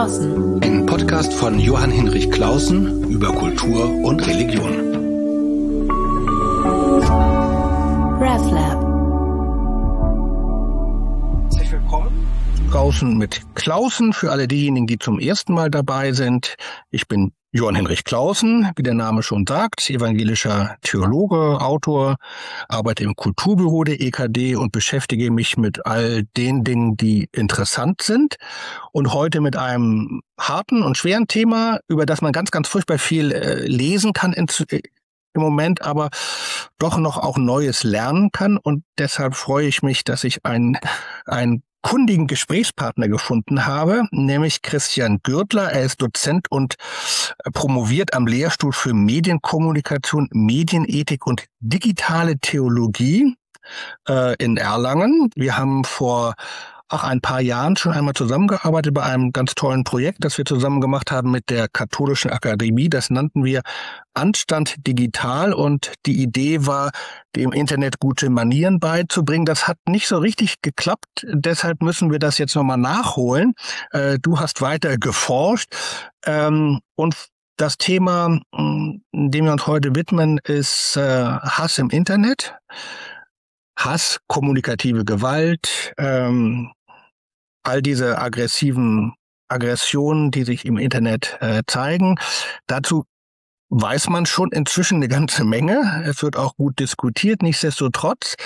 Klausen. Ein Podcast von Johann Hinrich Clausen über Kultur und Religion. RevLab. Herzlich willkommen draußen mit Clausen für alle diejenigen, die zum ersten Mal dabei sind. Ich bin Johann Hinrich Clausen, wie der Name schon sagt, evangelischer Theologe, Autor, arbeite im Kulturbüro der EKD und beschäftige mich mit all den Dingen, die interessant sind. Und heute mit einem harten und schweren Thema, über das man ganz, ganz furchtbar viel lesen kann im Moment, aber doch noch auch Neues lernen kann. Und deshalb freue ich mich, dass ich einen kundigen Gesprächspartner gefunden habe, nämlich Christian Gürtler. Er ist Dozent und promoviert am Lehrstuhl für Medienkommunikation, Medienethik und digitale Theologie in Erlangen. Wir haben vor ein paar Jahren schon einmal zusammengearbeitet bei einem ganz tollen Projekt, das wir zusammen gemacht haben mit der Katholischen Akademie. Das nannten wir Anstand digital und die Idee war, dem Internet gute Manieren beizubringen. Das hat nicht so richtig geklappt, deshalb müssen wir das jetzt nochmal nachholen. Du hast weiter geforscht und das Thema, dem wir uns heute widmen, ist Hass im Internet. Hass, kommunikative Gewalt, all diese Aggressionen, die sich im Internet zeigen. Dazu weiß man schon inzwischen eine ganze Menge. Es wird auch gut diskutiert. Nichtsdestotrotz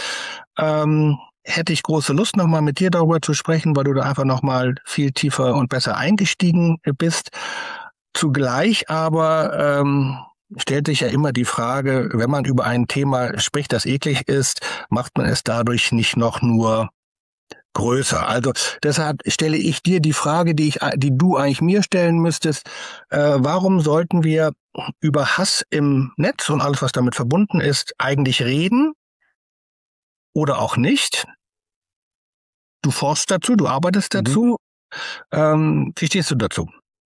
hätte ich große Lust, nochmal mit dir darüber zu sprechen, weil du da einfach nochmal viel tiefer und besser eingestiegen bist. Zugleich aber stellt sich ja immer die Frage, wenn man über ein Thema spricht, das eklig ist, macht man es dadurch nicht noch nur größer. Also deshalb stelle ich dir die Frage, die du eigentlich mir stellen müsstest. Warum sollten wir über Hass im Netz und alles, was damit verbunden ist, eigentlich reden oder auch nicht? Du forschst dazu, du arbeitest dazu. Wie stehst du dazu?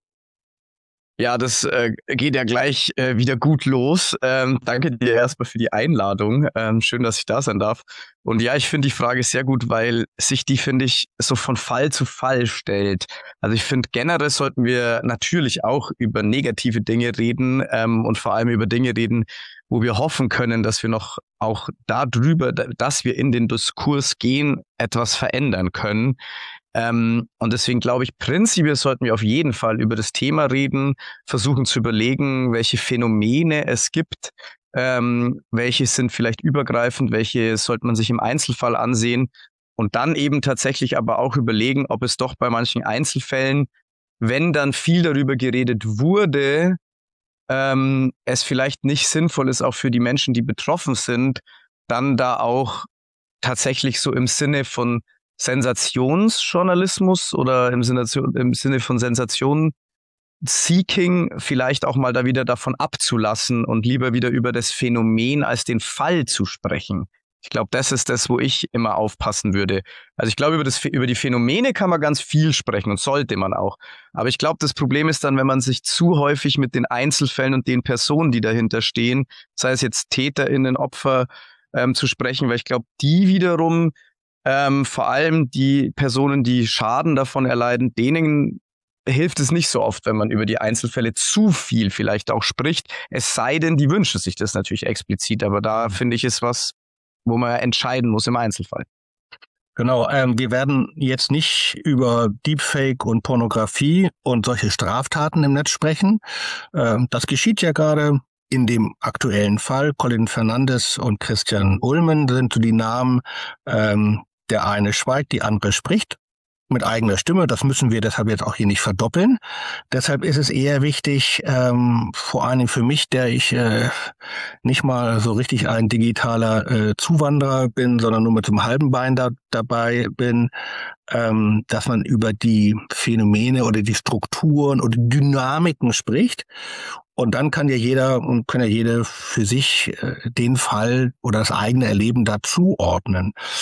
Ja, das geht ja gleich wieder gut los. Danke dir erstmal für die Einladung. Schön, dass ich da sein darf. Und ja, ich finde die Frage sehr gut, weil sich die, finde ich, so von Fall zu Fall stellt. Also ich finde, generell sollten wir natürlich auch über negative Dinge reden und vor allem über Dinge reden, wo wir hoffen können, dass wir noch auch darüber, dass wir in den Diskurs gehen, etwas verändern können. Und deswegen glaube ich, prinzipiell sollten wir auf jeden Fall über das Thema reden, versuchen zu überlegen, welche Phänomene es gibt, welche sind vielleicht übergreifend, welche sollte man sich im Einzelfall ansehen und dann eben tatsächlich aber auch überlegen, ob es doch bei manchen Einzelfällen, wenn dann viel darüber geredet wurde, es vielleicht nicht sinnvoll ist, auch für die Menschen, die betroffen sind, dann da auch tatsächlich so im Sinne von Sensationsjournalismus oder im Sinne von Sensation-Seeking vielleicht auch mal da wieder davon abzulassen und lieber wieder über das Phänomen als den Fall zu sprechen. Ich glaube, das ist das, wo ich immer aufpassen würde. Also ich glaube, über die Phänomene kann man ganz viel sprechen und sollte man auch. Aber ich glaube, das Problem ist dann, wenn man sich zu häufig mit den Einzelfällen und den Personen, die dahinter stehen, sei es jetzt TäterInnen, Opfer, zu sprechen, weil ich glaube, die wiederum vor allem die Personen, die Schaden davon erleiden, denen hilft es nicht so oft, wenn man über die Einzelfälle zu viel vielleicht auch spricht. Es sei denn, die wünschen sich das natürlich explizit. Aber da finde ich, ist was, wo man entscheiden muss im Einzelfall. Genau, wir werden jetzt nicht über Deepfake und Pornografie und solche Straftaten im Netz sprechen. Das geschieht ja gerade. In dem aktuellen Fall, Colin Fernandes und Christian Ulmen sind so die Namen, der eine schweigt, die andere spricht mit eigener Stimme. Das müssen wir deshalb jetzt auch hier nicht verdoppeln. Deshalb ist es eher wichtig, vor allem für mich, der ich nicht mal so richtig ein digitaler Zuwanderer bin, sondern nur mit so einem halben Bein dabei bin, dass man über die Phänomene oder die Strukturen oder die Dynamiken spricht. Und dann kann ja jede für sich den Fall oder das eigene Erleben dazu ordnen.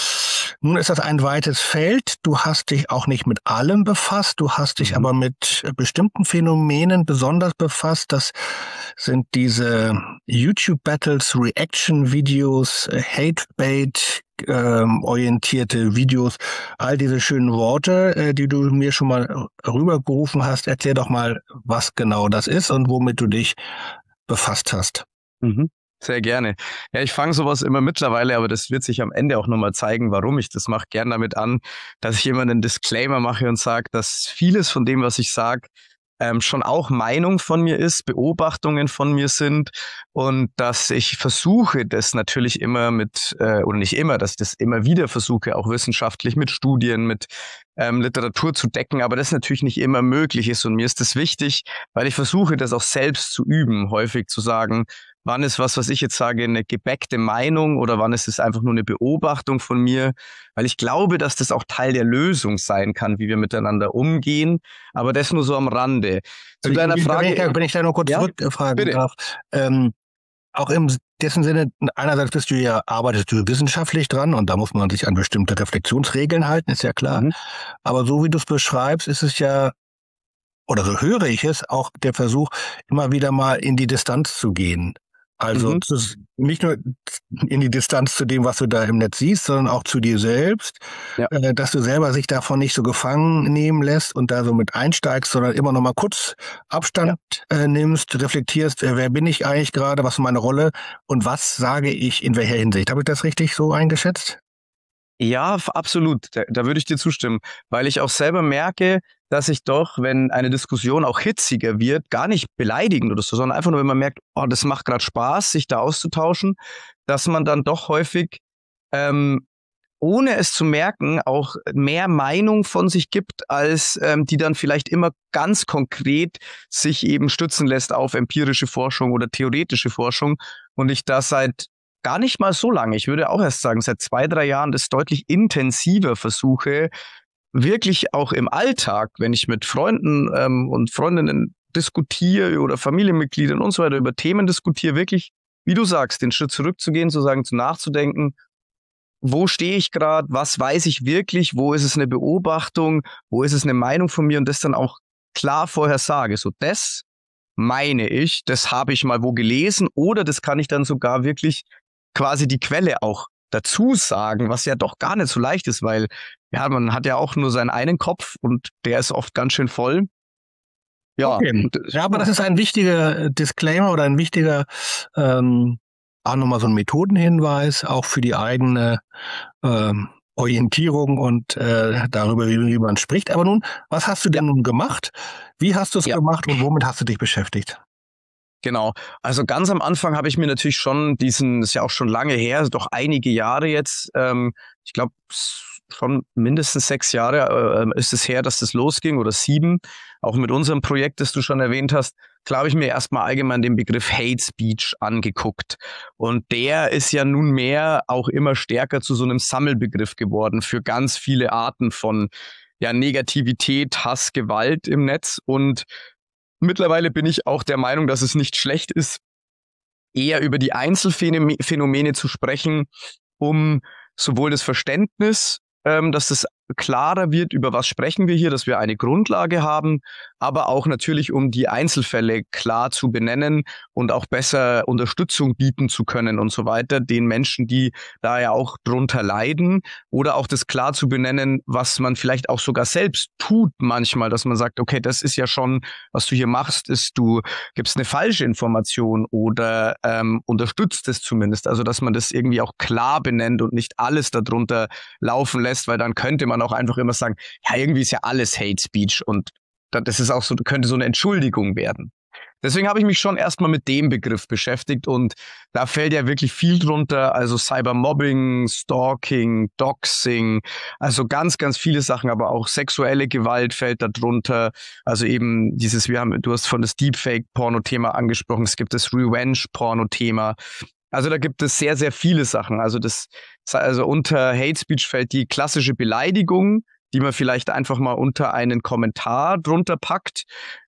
Nun ist das ein weites Feld. Du hast dich auch nicht mit allem befasst. Du hast dich aber mit bestimmten Phänomenen besonders befasst. Das sind diese YouTube-Battles, Reaction-Videos, Hate-Bait, orientierte Videos, all diese schönen Worte, die du mir schon mal rübergerufen hast. Erklär doch mal, was genau das ist und womit du dich befasst hast. Sehr gerne. Ja, ich fange sowas immer mittlerweile, aber das wird sich am Ende auch nochmal zeigen, warum ich das mache, gern damit an, dass ich immer einen Disclaimer mache und sage, dass vieles von dem, was ich sage, schon auch Meinung von mir ist, Beobachtungen von mir sind und dass ich versuche, das natürlich immer oder nicht immer, dass ich das immer wieder versuche, auch wissenschaftlich mit Studien, mit Literatur zu decken, aber das natürlich nicht immer möglich ist und mir ist das wichtig, weil ich versuche, das auch selbst zu üben, häufig zu sagen, wann ist was ich jetzt sage, eine gebäckte Meinung oder wann ist es einfach nur eine Beobachtung von mir, weil ich glaube, dass das auch Teil der Lösung sein kann, wie wir miteinander umgehen, aber das nur so am Rande. Zu deiner Frage. Wenn ich da nur kurz zurückfragen darf, auch im dessen Sinne, einerseits arbeitest du wissenschaftlich dran und da muss man sich an bestimmte Reflexionsregeln halten, ist ja klar. Aber so wie du es beschreibst, ist es ja, oder so höre ich es, auch der Versuch, immer wieder mal in die Distanz zu gehen. Also nicht nur in die Distanz zu dem, was du da im Netz siehst, sondern auch zu dir selbst, dass du selber sich davon nicht so gefangen nehmen lässt und da so mit einsteigst, sondern immer noch mal kurz Abstand nimmst, reflektierst, wer bin ich eigentlich gerade, was ist meine Rolle und was sage ich in welcher Hinsicht. Habe ich das richtig so eingeschätzt? Ja, absolut. Da würde ich dir zustimmen, weil ich auch selber merke, dass ich doch, wenn eine Diskussion auch hitziger wird, gar nicht beleidigend oder so, sondern einfach nur, wenn man merkt, oh, das macht gerade Spaß, sich da auszutauschen, dass man dann doch häufig, ohne es zu merken, auch mehr Meinung von sich gibt, als die dann vielleicht immer ganz konkret sich eben stützen lässt auf empirische Forschung oder theoretische Forschung. Und ich da seit gar nicht mal so lange, ich würde auch erst sagen, seit 2-3 Jahren das deutlich intensiver versuche, wirklich auch im Alltag, wenn ich mit Freunden und Freundinnen diskutiere oder Familienmitgliedern und so weiter über Themen diskutiere, wirklich, wie du sagst, den Schritt zurückzugehen, zu sagen, nachzudenken, wo stehe ich gerade, was weiß ich wirklich, wo ist es eine Beobachtung, wo ist es eine Meinung von mir und das dann auch klar vorher sage, so das meine ich, das habe ich mal wo gelesen oder das kann ich dann sogar wirklich quasi die Quelle auch dazu sagen, was ja doch gar nicht so leicht ist, weil ja, man hat ja auch nur seinen einen Kopf und der ist oft ganz schön voll. Ja, okay. Ja, aber das ist ein wichtiger Disclaimer oder ein wichtiger, auch nochmal so ein Methodenhinweis, auch für die eigene Orientierung und darüber, wie man spricht. Aber nun, was hast du denn nun gemacht? Wie hast du es gemacht und womit hast du dich beschäftigt? Genau. Also ganz am Anfang habe ich mir natürlich schon das ist ja auch schon lange her, doch einige Jahre jetzt, ich glaube schon mindestens 6 Jahre ist es her, dass das losging oder 7, auch mit unserem Projekt, das du schon erwähnt hast. Klar habe ich mir erstmal allgemein den Begriff Hate Speech angeguckt. Und der ist ja nunmehr auch immer stärker zu so einem Sammelbegriff geworden für ganz viele Arten von Negativität, Hass, Gewalt im Netz. Und mittlerweile bin ich auch der Meinung, dass es nicht schlecht ist, eher über die Einzelphänomene zu sprechen, um sowohl das Verständnis, dass es klarer wird, über was sprechen wir hier, dass wir eine Grundlage haben, aber auch natürlich, um die Einzelfälle klar zu benennen und auch besser Unterstützung bieten zu können und so weiter, den Menschen, die da ja auch drunter leiden, oder auch das klar zu benennen, was man vielleicht auch sogar selbst tut manchmal, dass man sagt, okay, das ist ja schon, was du hier machst, ist, du gibst eine falsche Information oder unterstützt es zumindest, also dass man das irgendwie auch klar benennt und nicht alles darunter laufen lässt, weil dann könnte man auch einfach immer sagen, ja, irgendwie ist ja alles Hate Speech und das ist auch so, könnte so eine Entschuldigung werden. Deswegen habe ich mich schon erstmal mit dem Begriff beschäftigt und da fällt ja wirklich viel drunter, also Cybermobbing, Stalking, Doxing, also ganz, ganz viele Sachen, aber auch sexuelle Gewalt fällt da drunter, also eben du hast von das Deepfake-Porno-Thema angesprochen, es gibt das Revenge-Porno-Thema, also da gibt es sehr, sehr viele Sachen, also unter Hate Speech fällt die klassische Beleidigung, die man vielleicht einfach mal unter einen Kommentar drunter packt.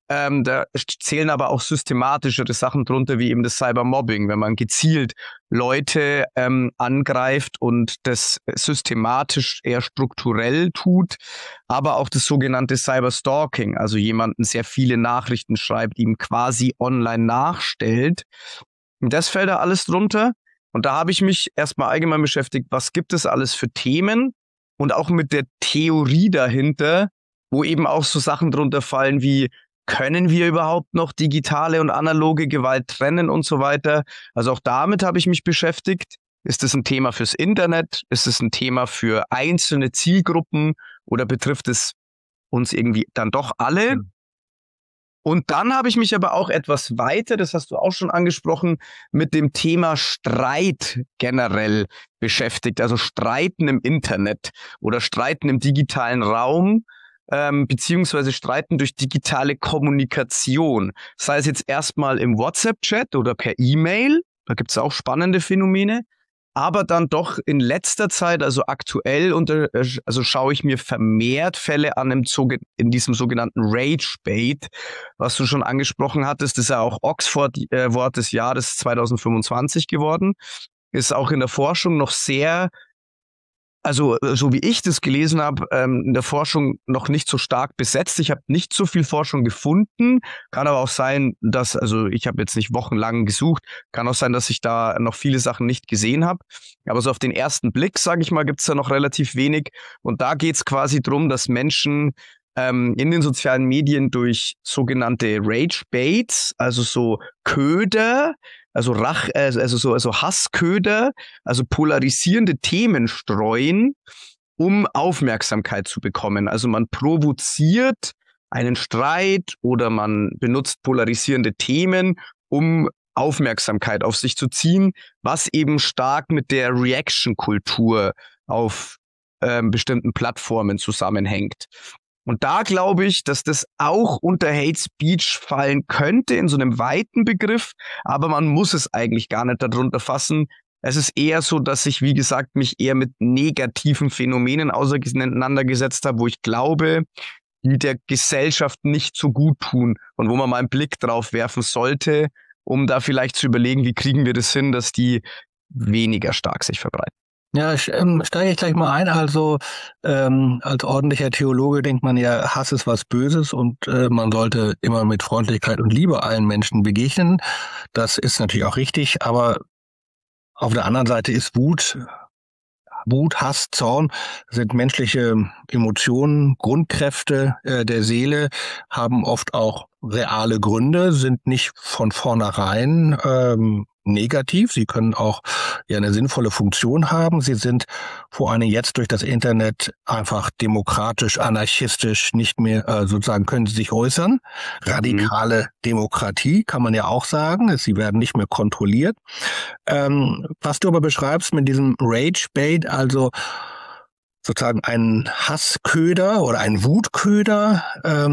Da zählen aber auch systematischere Sachen drunter, wie eben das Cybermobbing, wenn man gezielt Leute angreift und das systematisch eher strukturell tut, aber auch das sogenannte Cyberstalking, also jemanden sehr viele Nachrichten schreibt, ihm quasi online nachstellt. Und das fällt da alles drunter. Und da habe ich mich erstmal allgemein beschäftigt, was gibt es alles für Themen und auch mit der Theorie dahinter, wo eben auch so Sachen drunter fallen wie, können wir überhaupt noch digitale und analoge Gewalt trennen und so weiter? Also auch damit habe ich mich beschäftigt. Ist es ein Thema fürs Internet? Ist es ein Thema für einzelne Zielgruppen oder betrifft es uns irgendwie dann doch alle? Und dann habe ich mich aber auch etwas weiter, das hast du auch schon angesprochen, mit dem Thema Streit generell beschäftigt. Also Streiten im Internet oder Streiten im digitalen Raum, beziehungsweise Streiten durch digitale Kommunikation. Sei es jetzt erstmal im WhatsApp-Chat oder per E-Mail, da gibt es auch spannende Phänomene. Aber dann doch in letzter Zeit, also aktuell, also schaue ich mir vermehrt Fälle an in diesem sogenannten Rage-Bait, was du schon angesprochen hattest. Das ist ja auch Oxford-Wort des Jahres 2025 geworden. Ist auch in der Forschung noch sehr, also so wie ich das gelesen habe, in der Forschung noch nicht so stark besetzt. Ich habe nicht so viel Forschung gefunden. Kann aber auch sein, dass, also ich habe jetzt nicht wochenlang gesucht, kann auch sein, dass ich da noch viele Sachen nicht gesehen habe. Aber so auf den ersten Blick, sage ich mal, gibt's da noch relativ wenig. Und da geht's quasi drum, dass Menschen in den sozialen Medien durch sogenannte Rage-Baits, also so Köder, also Hassköder, also polarisierende Themen streuen, um Aufmerksamkeit zu bekommen. Also man provoziert einen Streit oder man benutzt polarisierende Themen, um Aufmerksamkeit auf sich zu ziehen, was eben stark mit der Reaction-Kultur auf bestimmten Plattformen zusammenhängt. Und da glaube ich, dass das auch unter Hate Speech fallen könnte in so einem weiten Begriff, aber man muss es eigentlich gar nicht darunter fassen. Es ist eher so, dass ich, wie gesagt, mich eher mit negativen Phänomenen auseinandergesetzt habe, wo ich glaube, die der Gesellschaft nicht so gut tun und wo man mal einen Blick drauf werfen sollte, um da vielleicht zu überlegen, wie kriegen wir das hin, dass die weniger stark sich verbreiten. Ja, steige ich gleich mal ein. Also als ordentlicher Theologe denkt man ja, Hass ist was Böses und man sollte immer mit Freundlichkeit und Liebe allen Menschen begegnen. Das ist natürlich auch richtig, aber auf der anderen Seite ist Wut, Hass, Zorn sind menschliche Emotionen, Grundkräfte der Seele, haben oft auch reale Gründe, sind nicht von vornherein negativ. Sie können auch ja eine sinnvolle Funktion haben. Sie sind vor allem jetzt durch das Internet einfach demokratisch, anarchistisch nicht mehr sozusagen können sie sich äußern. Radikale Demokratie kann man ja auch sagen. Sie werden nicht mehr kontrolliert. Was du aber beschreibst mit diesem Rage-Bait, also sozusagen ein Hassköder oder ein Wutköder,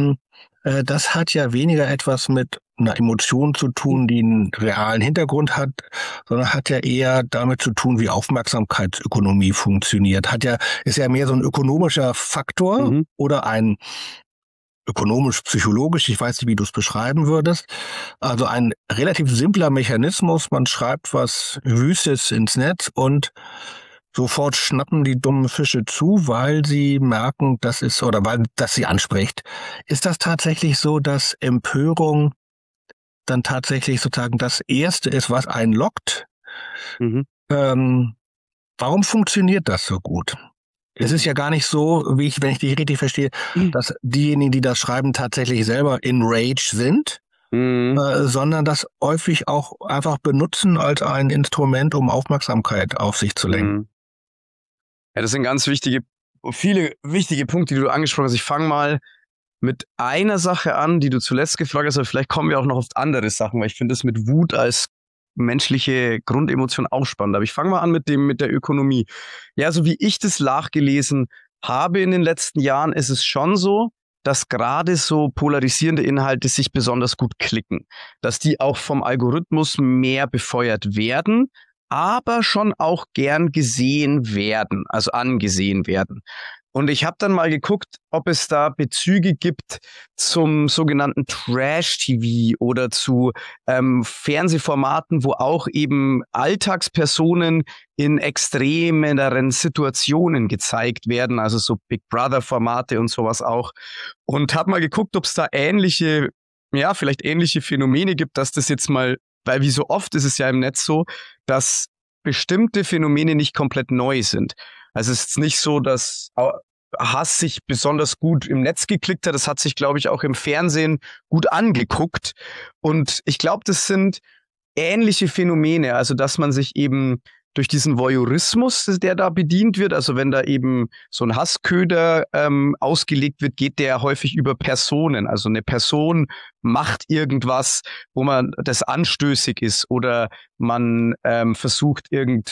das hat ja weniger etwas mit einer Emotion zu tun, die einen realen Hintergrund hat, sondern hat ja eher damit zu tun, wie Aufmerksamkeitsökonomie funktioniert. Ist ja mehr so ein ökonomischer Faktor oder ein ökonomisch-psychologisch, ich weiß nicht, wie du es beschreiben würdest. Also ein relativ simpler Mechanismus, man schreibt was Wüstes ins Netz und sofort schnappen die dummen Fische zu, weil sie merken, dass sie anspricht. Ist das tatsächlich so, dass Empörung dann tatsächlich sozusagen das Erste ist, was einen lockt? Warum funktioniert das so gut? Es ist ja gar nicht so, wenn ich dich richtig verstehe, dass diejenigen, die das schreiben, tatsächlich selber in Rage sind, sondern das häufig auch einfach benutzen als ein Instrument, um Aufmerksamkeit auf sich zu lenken. Ja, das sind viele wichtige Punkte, die du angesprochen hast. Ich fange mal mit einer Sache an, die du zuletzt gefragt hast, aber vielleicht kommen wir auch noch auf andere Sachen, weil ich finde das mit Wut als menschliche Grundemotion auch spannend. Aber ich fange mal an mit der Ökonomie. Ja, so wie ich das nachgelesen habe in den letzten Jahren, ist es schon so, dass gerade so polarisierende Inhalte sich besonders gut klicken. Dass die auch vom Algorithmus mehr befeuert werden, aber schon auch gern gesehen werden, also angesehen werden. Und ich habe dann mal geguckt, ob es da Bezüge gibt zum sogenannten Trash-TV oder zu Fernsehformaten, wo auch eben Alltagspersonen in extremeren Situationen gezeigt werden, also so Big Brother-Formate und sowas auch. Und habe mal geguckt, ob es da vielleicht ähnliche Phänomene gibt, dass das jetzt mal, weil wie so oft ist es ja im Netz so, dass bestimmte Phänomene nicht komplett neu sind. Also es ist nicht so, dass Hass sich besonders gut im Netz geklickt hat. Das hat sich, glaube ich, auch im Fernsehen gut angeguckt. Und ich glaube, das sind ähnliche Phänomene. Also dass man sich eben durch diesen Voyeurismus, der da bedient wird, also wenn da eben so ein Hassköder ausgelegt wird, geht der häufig über Personen. Also eine Person macht irgendwas, wo man das anstößig ist, oder man versucht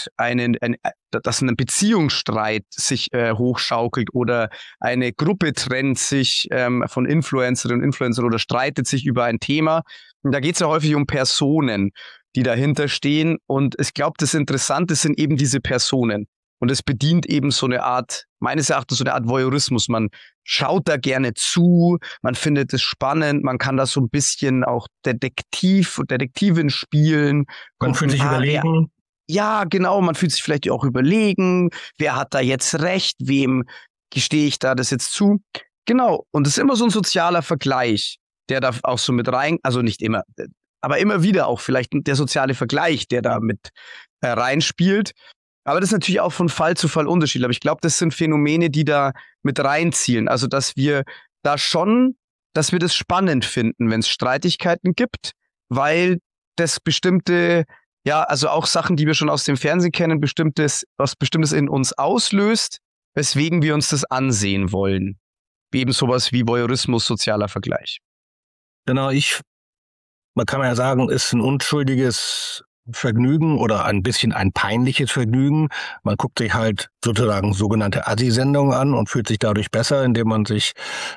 dass ein Beziehungsstreit sich hochschaukelt, oder eine Gruppe trennt sich von Influencerinnen und Influencern oder streitet sich über ein Thema. Und da geht es ja häufig um Personen, die dahinter stehen. Und ich glaube, das Interessante sind eben diese Personen. Und es bedient eben so eine Art, meines Erachtens, so eine Art Voyeurismus. Man schaut da gerne zu, man findet es spannend, man kann da so ein bisschen auch Detektivin spielen. Man fühlt sich überlegen. Ja, genau, man fühlt sich vielleicht auch überlegen, wer hat da jetzt recht, wem gestehe ich da das jetzt zu. Genau, und es ist immer so ein sozialer Vergleich, der da auch so mit rein, also nicht immer, aber immer wieder auch vielleicht der soziale Vergleich, der da mit reinspielt. Aber das ist natürlich auch von Fall zu Fall unterschiedlich. Aber ich glaube, das sind Phänomene, die da mit reinzielen. Also, dass wir das spannend finden, wenn es Streitigkeiten gibt, weil das bestimmte, ja, also auch Sachen, die wir schon aus dem Fernsehen kennen, was Bestimmtes in uns auslöst, weswegen wir uns das ansehen wollen. Eben sowas wie Voyeurismus, sozialer Vergleich. Genau, man kann ja sagen, ist ein unschuldiges Vergnügen oder ein bisschen ein peinliches Vergnügen. Man guckt sich halt sozusagen sogenannte Assi-Sendungen an und fühlt sich dadurch besser, indem man sich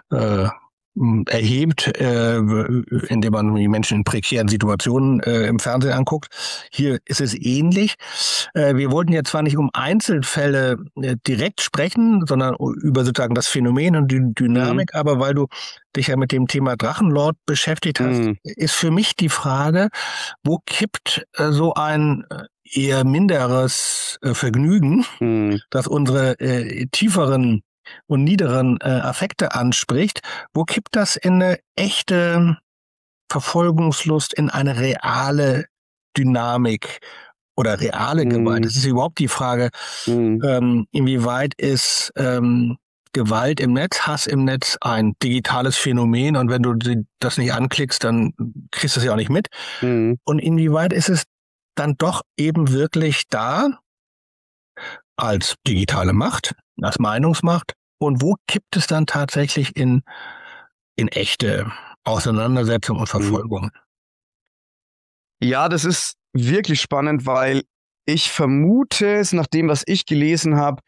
erhebt, indem man die Menschen in prekären Situationen im Fernsehen anguckt. Hier ist es ähnlich. Wir wollten jetzt zwar nicht um Einzelfälle direkt sprechen, sondern über sozusagen das Phänomen und die Dynamik, aber weil du dich ja mit dem Thema Drachenlord beschäftigt hast, ist für mich die Frage, wo kippt so ein eher minderes Vergnügen, das unsere tieferen und niederen Affekte anspricht, wo kippt das in eine echte Verfolgungslust, in eine reale Dynamik oder reale Gewalt? Das ist überhaupt die Frage, inwieweit ist Gewalt im Netz, Hass im Netz ein digitales Phänomen, und wenn du das nicht anklickst, dann kriegst du es ja auch nicht mit. Und inwieweit ist es dann doch eben wirklich da als digitale Macht, als Meinungsmacht, und wo kippt es dann tatsächlich in echte Auseinandersetzung und Verfolgung? Ja, das ist wirklich spannend, weil ich vermute, nach dem, was ich gelesen habe,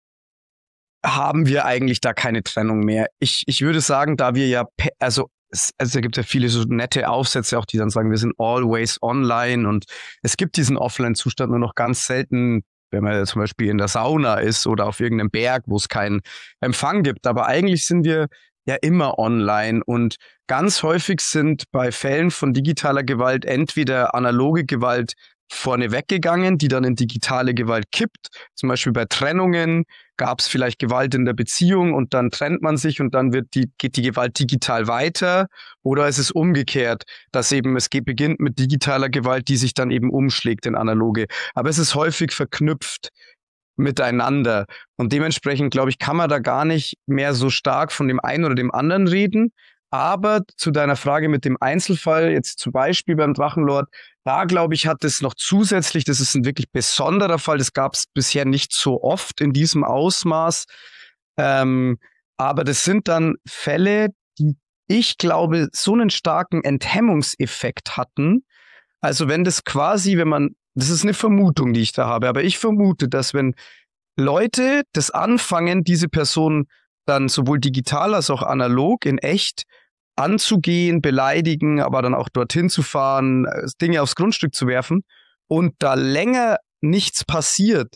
haben wir eigentlich da keine Trennung mehr. Ich würde sagen, da wir ja, also da gibt es ja viele so nette Aufsätze auch, die dann sagen, wir sind always online, und es gibt diesen Offline-Zustand nur noch ganz selten, wenn man zum Beispiel in der Sauna ist oder auf irgendeinem Berg, wo es keinen Empfang gibt. Aber eigentlich sind wir ja immer online, und ganz häufig sind bei Fällen von digitaler Gewalt entweder analoge Gewalt vorne weggegangen, die dann in digitale Gewalt kippt. Zum Beispiel bei Trennungen gab es vielleicht Gewalt in der Beziehung und dann trennt man sich und dann geht die Gewalt digital weiter. Oder es ist umgekehrt, dass eben beginnt mit digitaler Gewalt, die sich dann eben umschlägt in analoge. Aber es ist häufig verknüpft miteinander. Und dementsprechend, glaube ich, kann man da gar nicht mehr so stark von dem einen oder dem anderen reden. Aber zu deiner Frage mit dem Einzelfall, jetzt zum Beispiel beim Drachenlord, da glaube ich, hat es noch zusätzlich, das ist ein wirklich besonderer Fall, das gab es bisher nicht so oft in diesem Ausmaß. Aber das sind dann Fälle, die, ich glaube, so einen starken Enthemmungseffekt hatten. Also wenn das quasi, das ist eine Vermutung, die ich da habe, aber ich vermute, dass wenn Leute das anfangen, diese Person dann sowohl digital als auch analog in echt anzugehen, beleidigen, aber dann auch dorthin zu fahren, Dinge aufs Grundstück zu werfen, und da länger nichts passiert,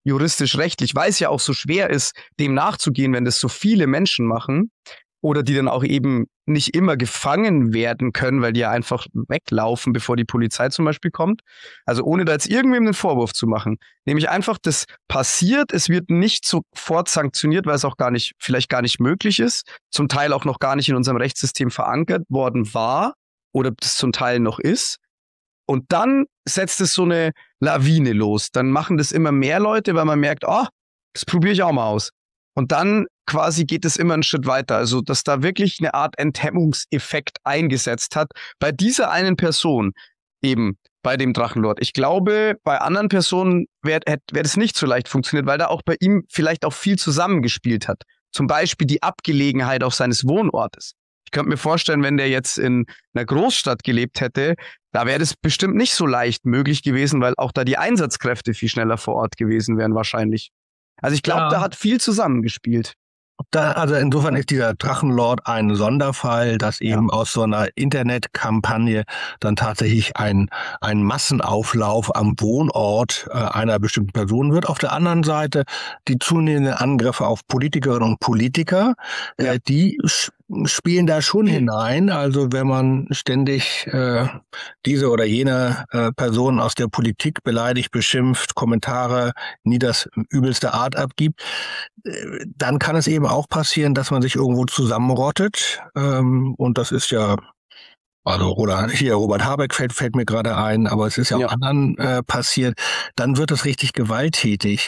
juristisch, rechtlich, weil es ja auch so schwer ist, dem nachzugehen, wenn das so viele Menschen machen oder die dann auch eben nicht immer gefangen werden können, weil die ja einfach weglaufen, bevor die Polizei zum Beispiel kommt. Also ohne da jetzt irgendwem einen Vorwurf zu machen. Nämlich einfach, das passiert, es wird nicht sofort sanktioniert, weil es auch vielleicht gar nicht möglich ist, zum Teil auch noch gar nicht in unserem Rechtssystem verankert worden war oder das zum Teil noch ist. Und dann setzt es so eine Lawine los. Dann machen das immer mehr Leute, weil man merkt, das probiere ich auch mal aus. Und dann quasi geht es immer einen Schritt weiter. Also, dass da wirklich eine Art Enthemmungseffekt eingesetzt hat. Bei dieser einen Person, eben bei dem Drachenlord. Ich glaube, bei anderen Personen wäre das nicht so leicht funktioniert, weil da auch bei ihm vielleicht auch viel zusammengespielt hat. Zum Beispiel die Abgelegenheit auch seines Wohnortes. Ich könnte mir vorstellen, wenn der jetzt in einer Großstadt gelebt hätte, da wäre das bestimmt nicht so leicht möglich gewesen, weil auch da die Einsatzkräfte viel schneller vor Ort gewesen wären wahrscheinlich. Also ich glaube, da hat viel zusammengespielt. Also insofern ist dieser Drachenlord ein Sonderfall, dass eben aus so einer Internetkampagne dann tatsächlich ein Massenauflauf am Wohnort einer bestimmten Person wird. Auf der anderen Seite die zunehmenden Angriffe auf Politikerinnen und Politiker, die spielen da schon hinein. Also wenn man ständig diese oder jene Person aus der Politik beleidigt, beschimpft, Kommentare nie das übelste Art abgibt, dann kann es eben auch passieren, dass man sich irgendwo zusammenrottet. Und das ist ja, also Robert Habeck fällt mir gerade ein, aber es ist ja auch anderen passiert. Dann wird es richtig gewalttätig.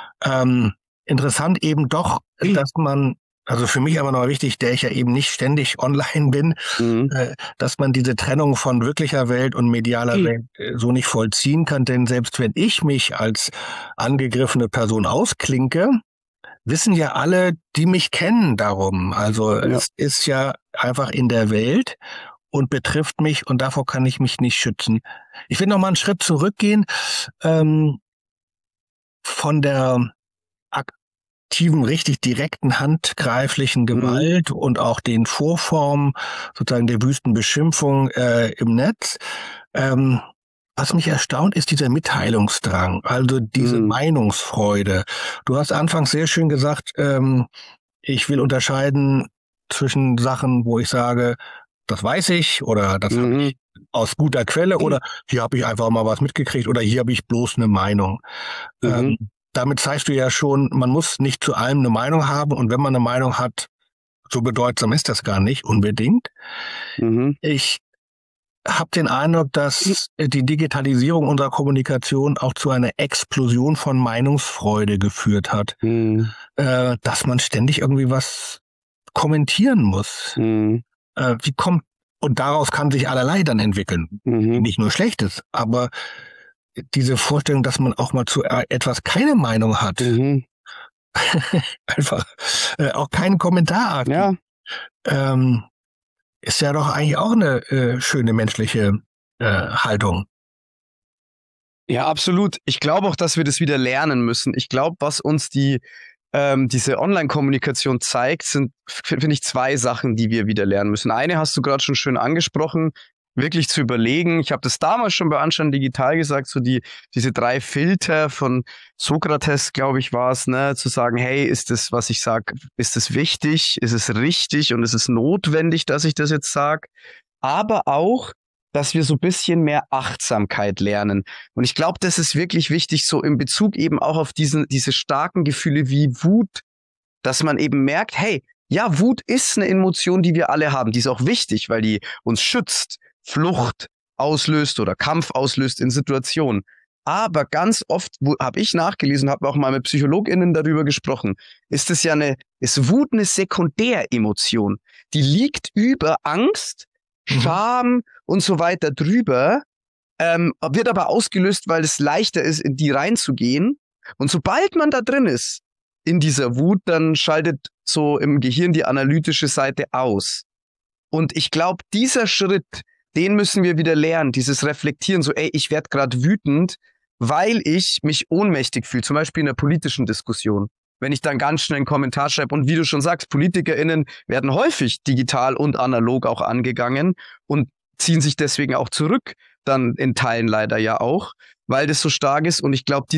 Interessant eben doch, dass man, also für mich aber noch wichtig, der ich ja eben nicht ständig online bin, dass man diese Trennung von wirklicher Welt und medialer Welt so nicht vollziehen kann. Denn selbst wenn ich mich als angegriffene Person ausklinke, wissen ja alle, die mich kennen, darum. Also es ist ja einfach in der Welt und betrifft mich und davor kann ich mich nicht schützen. Ich will noch mal einen Schritt zurückgehen von der aktiven, richtig direkten, handgreiflichen Gewalt und auch den Vorformen sozusagen der wüsten Beschimpfung im Netz. Was mich erstaunt, ist dieser Mitteilungsdrang, also diese Meinungsfreude. Du hast anfangs sehr schön gesagt, ich will unterscheiden zwischen Sachen, wo ich sage, das weiß ich oder das habe ich aus guter Quelle oder hier habe ich einfach mal was mitgekriegt oder hier habe ich bloß eine Meinung. Damit zeigst du ja schon, man muss nicht zu allem eine Meinung haben und wenn man eine Meinung hat, so bedeutsam ist das gar nicht unbedingt. Ich habe den Eindruck, dass die Digitalisierung unserer Kommunikation auch zu einer Explosion von Meinungsfreude geführt hat. Dass man ständig irgendwie was kommentieren muss. Und daraus kann sich allerlei dann entwickeln. Nicht nur Schlechtes, aber diese Vorstellung, dass man auch mal zu etwas keine Meinung hat. Einfach auch keinen Kommentar hat. Ist ja doch eigentlich auch eine schöne menschliche Haltung. Ja, absolut. Ich glaube auch, dass wir das wieder lernen müssen. Ich glaube, was uns diese Online-Kommunikation zeigt, sind, finde ich, zwei Sachen, die wir wieder lernen müssen. Eine hast du gerade schon schön angesprochen, wirklich zu überlegen. Ich habe das damals schon bei Anstand Digital gesagt, so diese 3 Filter von Sokrates, glaube ich, war es, ne, zu sagen, hey, ist das, was ich sage, ist es wichtig, ist es richtig und ist es notwendig, dass ich das jetzt sage? Aber auch, dass wir so ein bisschen mehr Achtsamkeit lernen. Und ich glaube, das ist wirklich wichtig, so in Bezug eben auch auf diese starken Gefühle wie Wut, dass man eben merkt, hey, ja, Wut ist eine Emotion, die wir alle haben. Die ist auch wichtig, weil die uns schützt, Flucht auslöst oder Kampf auslöst in Situationen. Aber ganz oft habe ich nachgelesen, habe auch mal mit PsychologInnen darüber gesprochen, ist Wut eine Sekundäremotion. Die liegt über Angst, Scham und so weiter drüber, wird aber ausgelöst, weil es leichter ist, in die reinzugehen. Und sobald man da drin ist, in dieser Wut, dann schaltet so im Gehirn die analytische Seite aus. Und ich glaube, dieser Schritt, den müssen wir wieder lernen, dieses Reflektieren, so, ey, ich werde gerade wütend, weil ich mich ohnmächtig fühle, zum Beispiel in einer politischen Diskussion. Wenn ich dann ganz schnell einen Kommentar schreibe und wie du schon sagst, PolitikerInnen werden häufig digital und analog auch angegangen und ziehen sich deswegen auch zurück, dann in Teilen leider ja auch, weil das so stark ist. Und ich glaube, dieses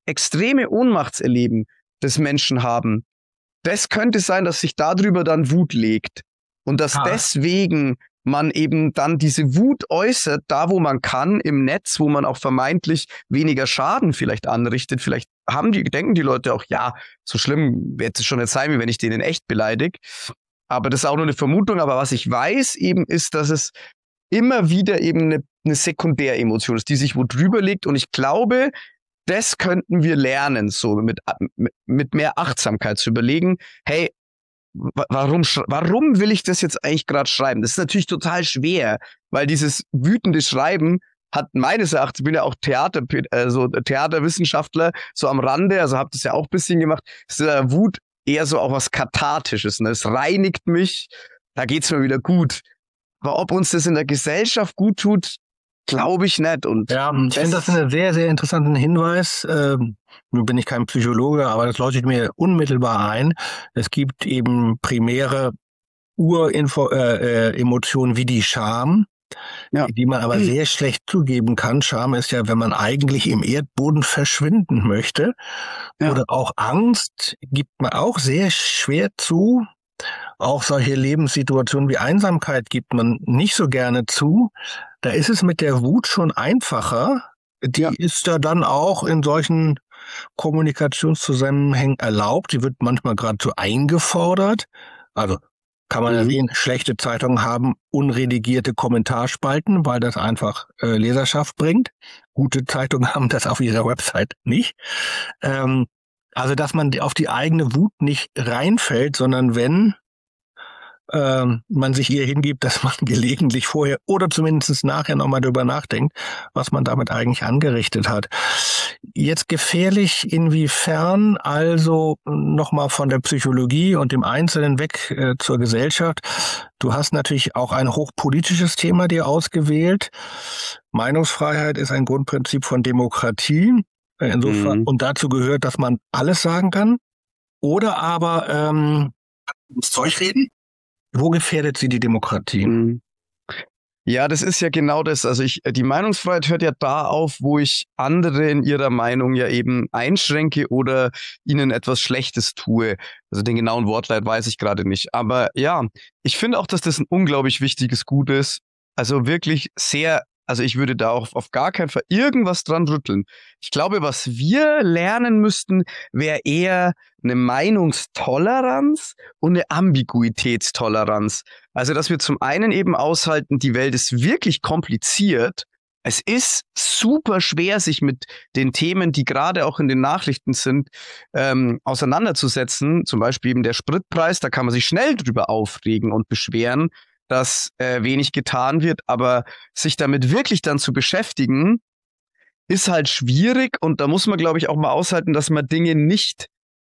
extreme Ohnmachtserleben des Menschen haben, das könnte sein, dass sich darüber dann Wut legt und dass deswegen man eben dann diese Wut äußert, da wo man kann, im Netz, wo man auch vermeintlich weniger Schaden vielleicht anrichtet. Vielleicht denken die Leute auch, ja, so schlimm wird es schon nicht sein, wie wenn ich den in echt beleidige. Aber das ist auch nur eine Vermutung. Aber was ich weiß eben ist, dass es immer wieder eben eine Sekundäremotion ist, die sich wo drüber legt. Und ich glaube, das könnten wir lernen, so mit mehr Achtsamkeit zu überlegen, hey, warum will ich das jetzt eigentlich gerade schreiben? Das ist natürlich total schwer, weil dieses wütende Schreiben hat meines Erachtens, ich bin ja auch Theaterwissenschaftler, so am Rande, also habe das ja auch ein bisschen gemacht, ist Wut eher so auch was Kathartisches. Ne? Es reinigt mich, da geht's mir wieder gut. Aber ob uns das in der Gesellschaft gut tut, glaube ich nicht. Und ja, ich finde das einen sehr, sehr interessanten Hinweis. Nun bin ich kein Psychologe, aber das leuchtet mir unmittelbar ein. Es gibt eben primäre Emotionen wie die Scham, die man aber sehr schlecht zugeben kann. Scham ist ja, wenn man eigentlich im Erdboden verschwinden möchte. Ja. Oder auch Angst gibt man auch sehr schwer zu. Auch solche Lebenssituationen wie Einsamkeit gibt man nicht so gerne zu. Da ist es mit der Wut schon einfacher. Die ist da dann auch in solchen Kommunikationszusammenhängen erlaubt. Die wird manchmal geradezu eingefordert. Also kann man ja sehen, schlechte Zeitungen haben unredigierte Kommentarspalten, weil das einfach Leserschaft bringt. Gute Zeitungen haben das auf ihrer Website nicht. Also, dass man auf die eigene Wut nicht reinfällt, sondern wenn man sich ihr hingibt, dass man gelegentlich vorher oder zumindest nachher nochmal drüber nachdenkt, was man damit eigentlich angerichtet hat. Jetzt gefährlich inwiefern, also nochmal von der Psychologie und dem Einzelnen weg zur Gesellschaft. Du hast natürlich auch ein hochpolitisches Thema dir ausgewählt. Meinungsfreiheit ist ein Grundprinzip von Demokratie. Insofern, und dazu gehört, dass man alles sagen kann. Oder aber ums Zeug reden. Wo gefährdet sie die Demokratie? Ja, das ist ja genau das. Also die Meinungsfreiheit hört ja da auf, wo ich andere in ihrer Meinung ja eben einschränke oder ihnen etwas Schlechtes tue. Also den genauen Wortlaut weiß ich gerade nicht. Aber ja, ich finde auch, dass das ein unglaublich wichtiges Gut ist. Also wirklich sehr. Also ich würde da auch auf gar keinen Fall irgendwas dran rütteln. Ich glaube, was wir lernen müssten, wäre eher eine Meinungstoleranz und eine Ambiguitätstoleranz. Also dass wir zum einen eben aushalten, die Welt ist wirklich kompliziert. Es ist super schwer, sich mit den Themen, die gerade auch in den Nachrichten sind, auseinanderzusetzen. Zum Beispiel eben der Spritpreis, da kann man sich schnell drüber aufregen und beschweren, dass wenig getan wird, aber sich damit wirklich dann zu beschäftigen, ist halt schwierig und da muss man, glaube ich, auch mal aushalten, dass man Dinge nicht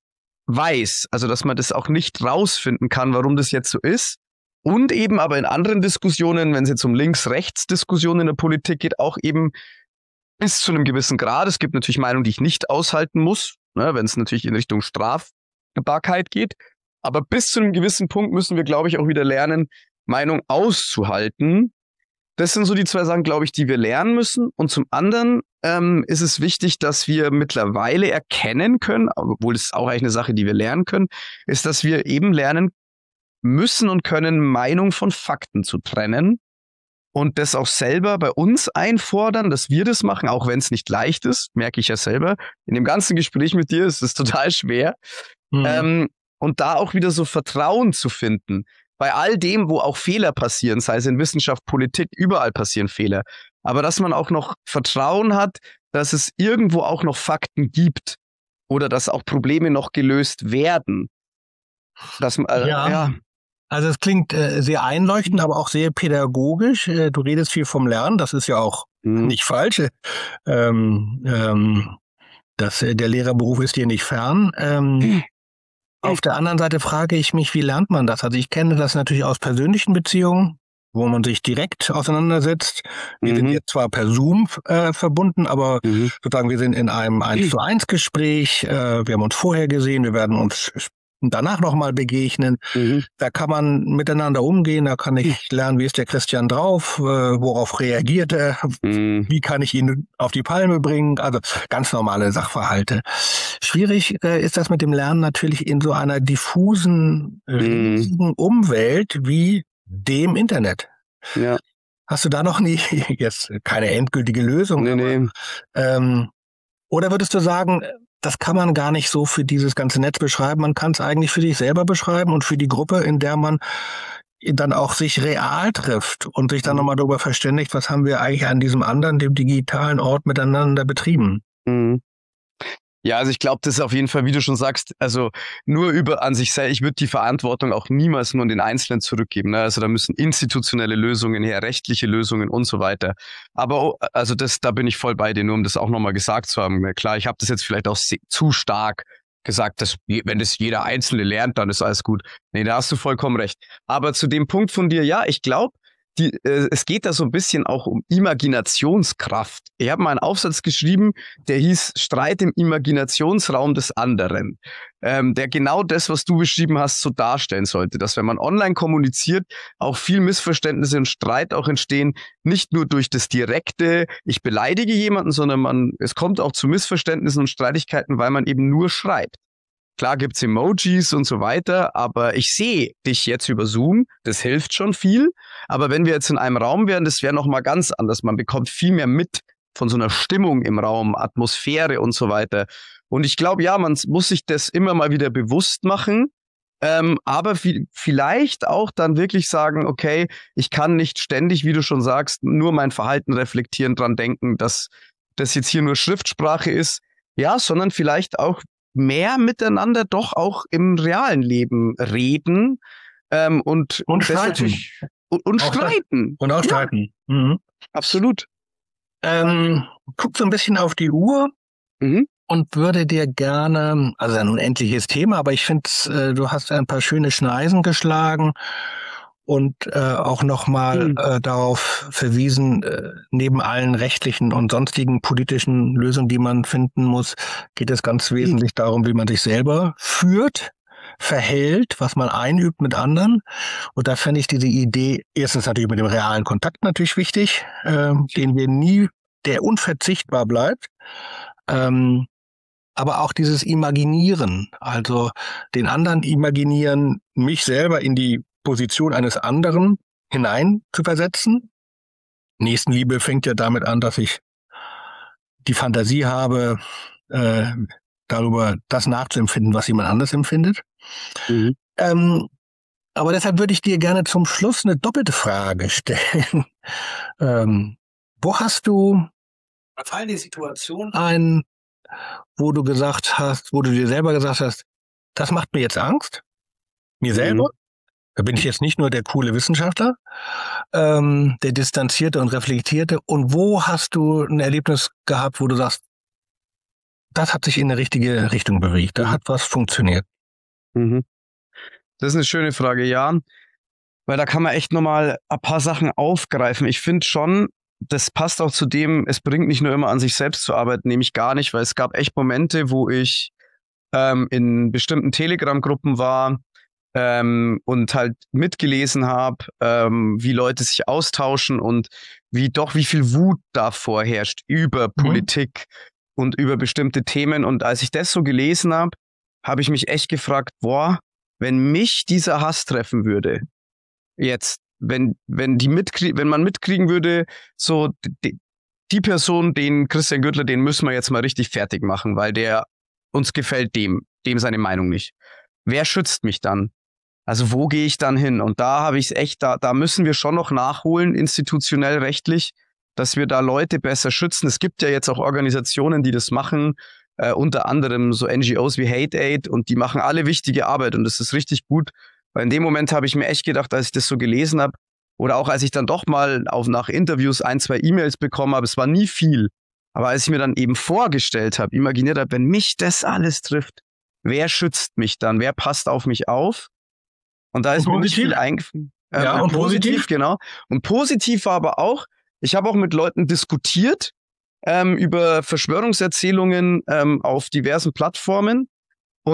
weiß, also dass man das auch nicht rausfinden kann, warum das jetzt so ist und eben aber in anderen Diskussionen, wenn es jetzt um Links-Rechts-Diskussionen in der Politik geht, auch eben bis zu einem gewissen Grad. Es gibt natürlich Meinungen, die ich nicht aushalten muss, ne, wenn es natürlich in Richtung Strafbarkeit geht, aber bis zu einem gewissen Punkt müssen wir, glaube ich, auch wieder lernen, Meinung auszuhalten. Das sind so die zwei Sachen, glaube ich, die wir lernen müssen. Und zum anderen ist es wichtig, dass wir mittlerweile erkennen können, obwohl es auch eigentlich eine Sache, die wir lernen können, ist, dass wir eben lernen müssen und können, Meinung von Fakten zu trennen und das auch selber bei uns einfordern, dass wir das machen, auch wenn es nicht leicht ist, merke ich ja selber. In dem ganzen Gespräch mit dir ist es total schwer. Und da auch wieder so Vertrauen zu finden. Bei all dem, wo auch Fehler passieren, sei es in Wissenschaft, Politik, überall passieren Fehler. Aber dass man auch noch Vertrauen hat, dass es irgendwo auch noch Fakten gibt oder dass auch Probleme noch gelöst werden. Dass, ja. Also es klingt sehr einleuchtend, aber auch sehr pädagogisch. Du redest viel vom Lernen, das ist ja auch nicht falsch. Der Lehrerberuf ist dir nicht fern. Auf der anderen Seite frage ich mich, wie lernt man das? Also ich kenne das natürlich aus persönlichen Beziehungen, wo man sich direkt auseinandersetzt. Wir sind jetzt zwar per Zoom verbunden, aber sozusagen wir sind in einem 1:1 Gespräch. Wir haben uns vorher gesehen, wir werden uns danach nochmal begegnen. Da kann man miteinander umgehen, da kann ich lernen, wie ist der Christian drauf, worauf reagiert er, wie kann ich ihn auf die Palme bringen, also ganz normale Sachverhalte. Schwierig ist das mit dem Lernen natürlich in so einer diffusen, riesigen Umwelt wie dem Internet. Ja. Hast du da noch nie, jetzt keine endgültige Lösung, Nee. Oder würdest du sagen, das kann man gar nicht so für dieses ganze Netz beschreiben, man kann es eigentlich für sich selber beschreiben und für die Gruppe, in der man dann auch sich real trifft und sich dann nochmal darüber verständigt, was haben wir eigentlich an diesem anderen, dem digitalen Ort miteinander betrieben? Ja, also ich glaube, das ist auf jeden Fall, wie du schon sagst, also nur an sich selbst, ich würde die Verantwortung auch niemals nur an den Einzelnen zurückgeben. Ne? Also da müssen institutionelle Lösungen her, rechtliche Lösungen und so weiter. Aber also da bin ich voll bei dir, nur um das auch nochmal gesagt zu haben. Klar, ich habe das jetzt vielleicht auch zu stark gesagt, dass wenn das jeder Einzelne lernt, dann ist alles gut. Nee, da hast du vollkommen recht. Aber zu dem Punkt von dir, ja, ich glaube, es geht da so ein bisschen auch um Imaginationskraft. Ich habe mal einen Aufsatz geschrieben, der hieß Streit im Imaginationsraum des anderen, der genau das, was du beschrieben hast, so darstellen sollte, dass wenn man online kommuniziert, auch viel Missverständnisse und Streit auch entstehen, nicht nur durch das direkte, ich beleidige jemanden, sondern es kommt auch zu Missverständnissen und Streitigkeiten, weil man eben nur schreibt. Klar gibt's Emojis und so weiter, aber ich sehe dich jetzt über Zoom, das hilft schon viel. Aber wenn wir jetzt in einem Raum wären, das wäre nochmal ganz anders. Man bekommt viel mehr mit von so einer Stimmung im Raum, Atmosphäre und so weiter. Und ich glaube, ja, man muss sich das immer mal wieder bewusst machen, aber vielleicht auch dann wirklich sagen, okay, ich kann nicht ständig, wie du schon sagst, nur mein Verhalten reflektieren, dran denken, dass das jetzt hier nur Schriftsprache ist, ja, sondern vielleicht auch mehr miteinander doch auch im realen Leben reden und streiten. Und streiten. Und auch streiten. Ja. Absolut. Guck so ein bisschen auf die Uhr und würde dir gerne, also ein unendliches Thema, aber ich finde, du hast ein paar schöne Schneisen geschlagen und auch nochmal darauf verwiesen, neben allen rechtlichen und sonstigen politischen Lösungen, die man finden muss, geht es ganz wesentlich darum, wie man sich selber führt, verhält, was man einübt mit anderen. Und da fände ich diese Idee, erstens natürlich mit dem realen Kontakt natürlich wichtig, der unverzichtbar bleibt. Aber auch dieses Imaginieren, also den anderen imaginieren, mich selber in die Position eines anderen hinein zu versetzen. Nächstenliebe fängt ja damit an, dass ich die Fantasie habe, darüber das nachzuempfinden, was jemand anders empfindet. Aber deshalb würde ich dir gerne zum Schluss eine doppelte Frage stellen. Wo hast du fallen die Situation ein, wo du dir selber gesagt hast, das macht mir jetzt Angst, mir selber? Da bin ich jetzt nicht nur der coole Wissenschaftler, der distanzierte und reflektierte. Und wo hast du ein Erlebnis gehabt, wo du sagst, das hat sich in eine richtige Richtung bewegt, da hat was funktioniert? Das ist eine schöne Frage, ja, weil da kann man echt nochmal ein paar Sachen aufgreifen. Ich finde schon, das passt auch zu dem, es bringt nicht nur immer an sich selbst zu arbeiten, nämlich gar nicht, weil es gab echt Momente, wo ich in bestimmten Telegram-Gruppen war, und halt mitgelesen habe, wie Leute sich austauschen und wie viel Wut da vorherrscht über Politik und über bestimmte Themen. Und als ich das so gelesen habe, habe ich mich echt gefragt, wenn mich dieser Hass treffen würde, jetzt, wenn man mitkriegen würde, so die Person, den Christian Gürtler, den müssen wir jetzt mal richtig fertig machen, weil der uns gefällt dem seine Meinung nicht. Wer schützt mich dann? Also wo gehe ich dann hin? Und da habe ich es echt, da müssen wir schon noch nachholen, institutionell, rechtlich, dass wir da Leute besser schützen. Es gibt ja jetzt auch Organisationen, die das machen, unter anderem so NGOs wie Hate Aid, und die machen alle wichtige Arbeit und das ist richtig gut. Weil in dem Moment habe ich mir echt gedacht, als ich das so gelesen habe, oder auch als ich dann doch mal nach Interviews 1-2 E-Mails bekommen habe, es war nie viel, aber als ich mir dann eben vorgestellt habe, imaginiert habe, wenn mich das alles trifft, wer schützt mich dann? Wer passt auf mich auf? Und da ist mir nicht viel eingefallen. Ja, und positiv? Genau. Und positiv war aber auch, ich habe auch mit Leuten diskutiert über Verschwörungserzählungen auf diversen Plattformen. Und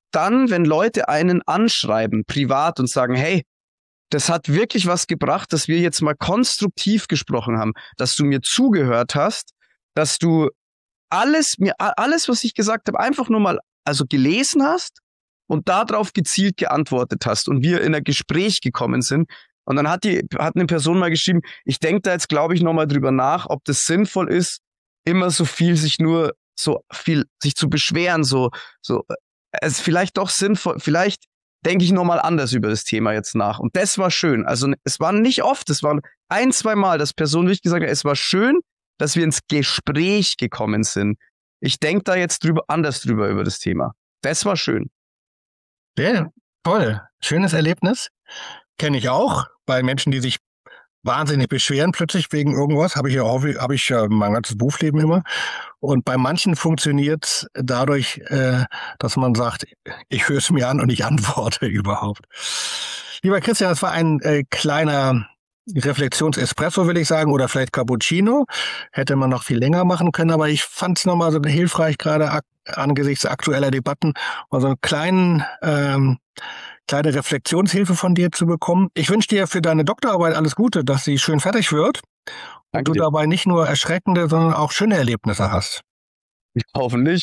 dann, wenn Leute einen anschreiben, privat und sagen, hey, das hat wirklich was gebracht, dass wir jetzt mal konstruktiv gesprochen haben, dass du mir zugehört hast, dass du alles, was ich gesagt habe, einfach nur mal gelesen hast und darauf gezielt geantwortet hast und wir in ein Gespräch gekommen sind. Und dann hat eine Person mal geschrieben, ich denke da jetzt, glaube ich, nochmal drüber nach, ob das sinnvoll ist, immer so viel sich zu beschweren, es vielleicht doch sinnvoll, vielleicht denke ich nochmal anders über das Thema jetzt nach. Und das war schön. Also es war nicht oft, es waren 1-2 Mal, dass Person wirklich gesagt hat, es war schön, dass wir ins Gespräch gekommen sind. Ich denke da jetzt anders drüber über das Thema. Das war schön. Ja, toll. Schönes Erlebnis. Kenne ich auch bei Menschen, die sich wahnsinnig beschweren plötzlich wegen irgendwas. Habe ich ja mein ganzes Berufsleben immer. Und bei manchen funktioniert es dadurch, dass man sagt, ich höre es mir an und ich antworte überhaupt. Lieber Christian, das war ein kleiner Reflexionsespresso, will ich sagen, oder vielleicht Cappuccino. Hätte man noch viel länger machen können, aber ich fand es nochmal so hilfreich, gerade angesichts aktueller Debatten, mal so einen kleine Reflexionshilfe von dir zu bekommen. Ich wünsche dir für deine Doktorarbeit alles Gute, dass sie schön fertig wird und du dabei nicht nur erschreckende, sondern auch schöne Erlebnisse hast. Hoffentlich.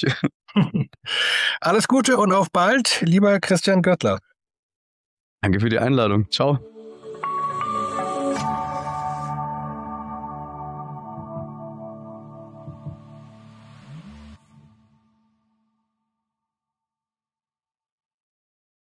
Alles Gute und auf bald, lieber Christian Görtler. Danke für die Einladung. Ciao.